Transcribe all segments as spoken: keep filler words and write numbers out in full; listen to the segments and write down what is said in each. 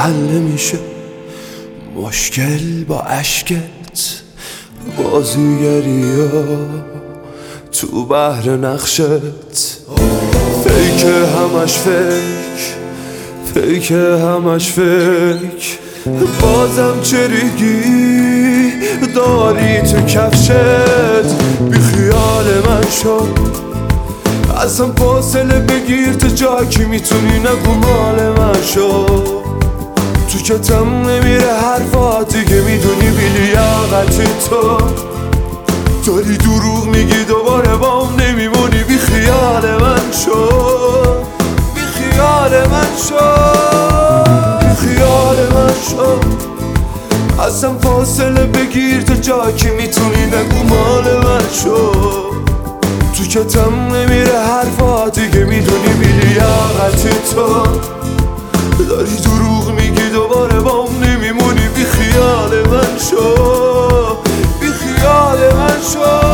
حل میشه مشکل با عشقت، بازیگری ها تو بحر نقشت. فیک همش فیک، فیک همش فیک، بازم چریگی داری تو کفشت. بی خیال من شو، ازم فاصله بگیر تا جا که میتونی، نگو مال من شو. تو کتم نمیره حرفات دیگه، میدونی بی لیاقتی تو داری دروغ میگی، دوباره بام نمیمونی. بی خیال من شو، بی خیال من شو، بی خیال من شو. ازم فاصله بگیر تا جا که میتونی، نگو مال من شو. تو کتم نمیره حرفات دیگه، میدونی بی لیاقتی تو داری دروغ میگی، دوباره بام نمیمونی. بی خیال من شو، بی خیال من شو.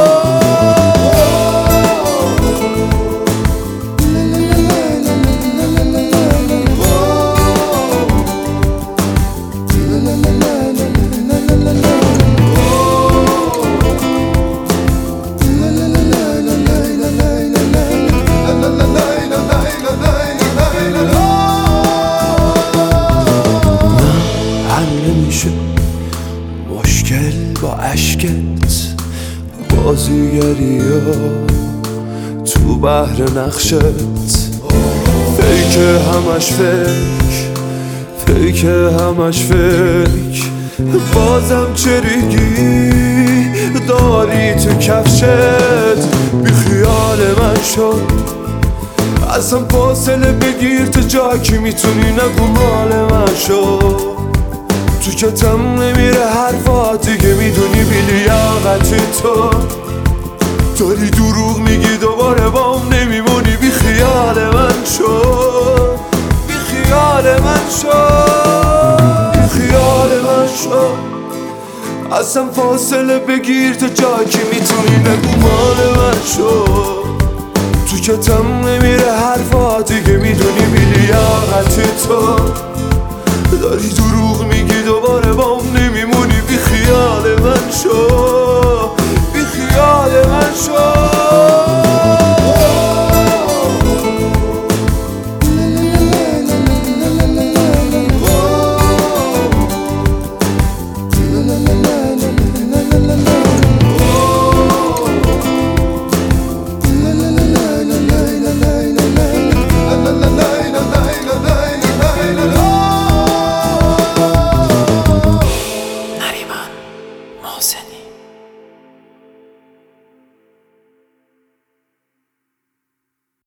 مشکل با عشقت، بازیگری ها تو بحر نقشت. فیک همش فیک، فیک همش فیک، بازم چریگی داری تو کفشت. بی خیال من شو، ازم فاصله بگیر تا جا که میتونی، نگو مال من شو. تو کتم نمیره حرفات دیگه، میدونی بی لیاقتی تو داری دروغ میگی، دوباره بام نمیمونی. بی خیال من شو، بی خیال من شو، بی خیال من شو. ازم فاصله بگیر تا جا که میتونی، نگو مال من شو. تو کتم نمیره حرفات دیگه، میدونی بی لیاقتی تو داری دروغ میگی، دوباره بام نمیمونی. بی خیال من شو، بی خیال من شو. محسن